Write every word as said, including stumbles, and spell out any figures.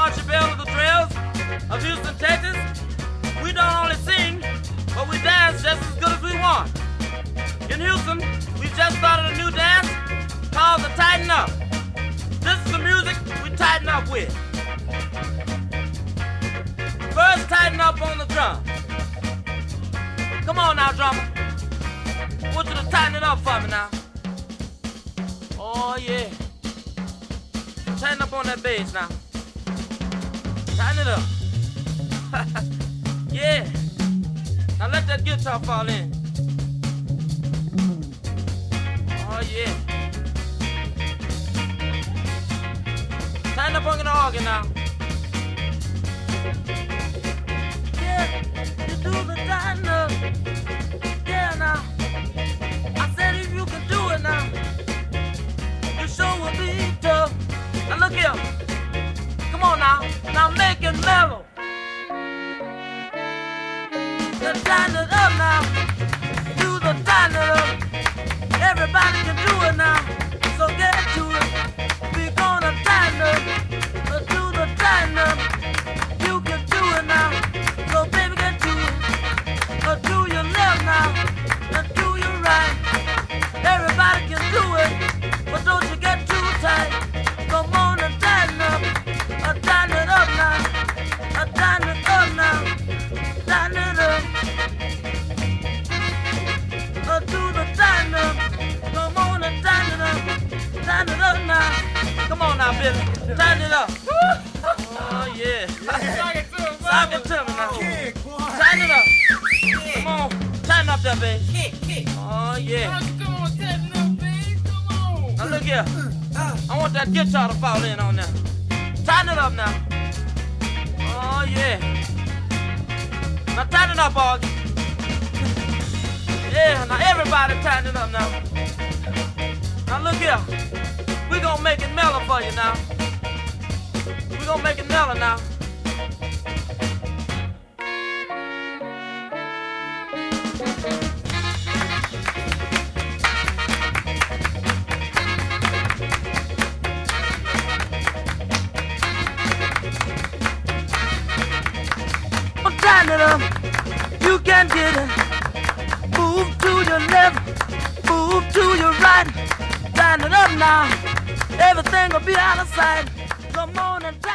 Archie Bell of the Trails of Houston, Texas. We don't only sing, but we dance just as good as we want. In Houston, we just started a new dance called the Tighten Up. This is the music we tighten up with. First, tighten up on the drum. Come on now, drummer. I want you to tighten it up for me now. Oh, yeah. Tighten up on that bass now. Tighten it up. Yeah. Now let that guitar fall in. Oh, yeah. Tighten up on the organ now. Yeah, you do the tighten up. Yeah, now. I said if you can do it now, you sure will be tough. Now look here. Come on now. Now make it mellow. Just tighten it up now. Do the tighten it up. Everybody can do it now. So get to it. We're gonna tighten up. Let's do the tighten up. You can do it now. So baby get to it. Let's do your left now. Let's do your right. Everybody can do it. But don't you get too tight. Come on and tighten up. Uh, tighten it up now. Uh, tighten it up now. Tighten it up. Uh, do the tighten up. Come on and tighten it up. Tighten it up now. Come on now, Billy. Tighten it up. Oh, yeah. Sock it to me, Sock it to me now. Kick, boy. Tighten it up. Kick. Come on. Tighten up that, baby. Kick, kick. Oh, yeah. Come on, tighten up, baby. Come on. Now, look here. I want that guitar to fall in on there. Tighten it up now. Oh, yeah. Now, tighten it up, Augie. Yeah, now everybody tighten it up now. Now, look here. We're gonna make it mellow for you now. We're gonna make it mellow now. Tighten it up, you can get it. Move to your left, move to your right. Tighten it up now, everything will be out of sight. Come on and